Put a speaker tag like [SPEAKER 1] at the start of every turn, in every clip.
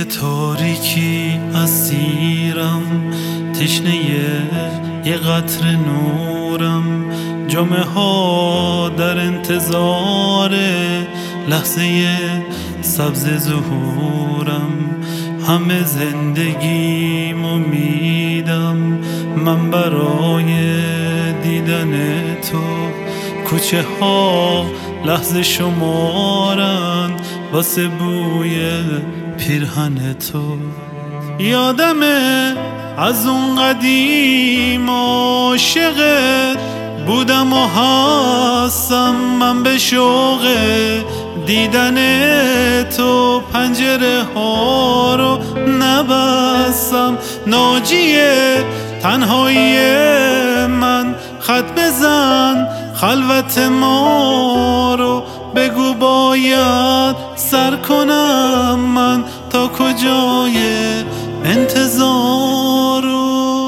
[SPEAKER 1] توی تاریکی اسیرم، تشنه یه قطره نورم. جامعه ها در انتظار لحظه سبز ظهورم. همه زندگیم میدم من برای دیدن تو. کوچه ها لحظه شمارن واسه بوی پیرهن تو. یادمه از اون قدیم عاشقت بودم و هستم من به شوق دیدن تو. پنجره ها رو نبستم، ناجیه تنهایی من. خط بزن خلوت ما رو، بگو باید سر کنم من تا کجای انتظار رو.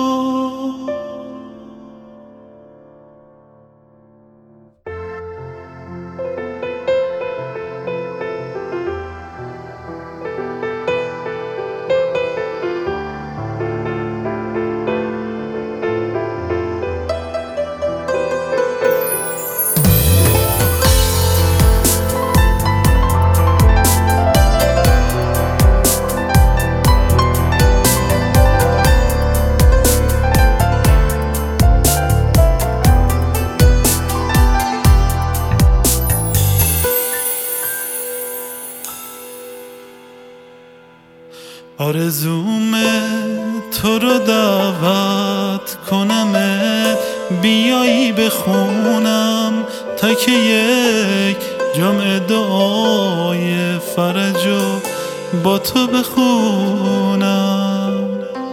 [SPEAKER 1] آرزومه تو رو دعوت کنمت بیایی بخونم تا که یک جمع دعای فرجو با تو بخونم.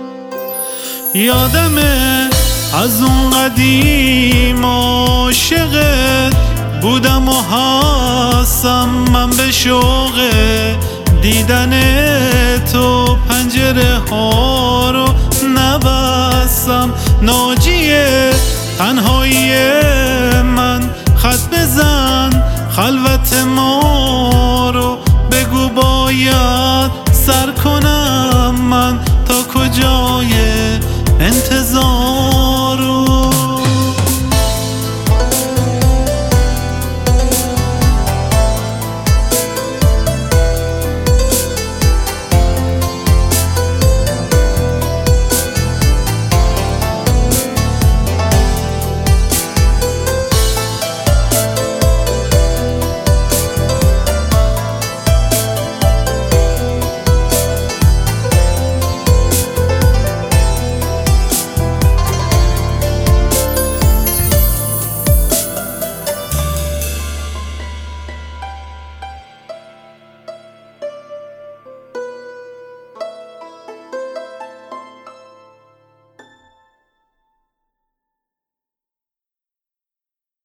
[SPEAKER 1] یادمه از اون قدیم عاشقت بودم و هستم من به شوق دیدن تو. پنجره ها رو نبستم، ناجیه تنهایی من. خط بزن خلوت ما رو، بگو باید سر کنم من تا کجای انتظار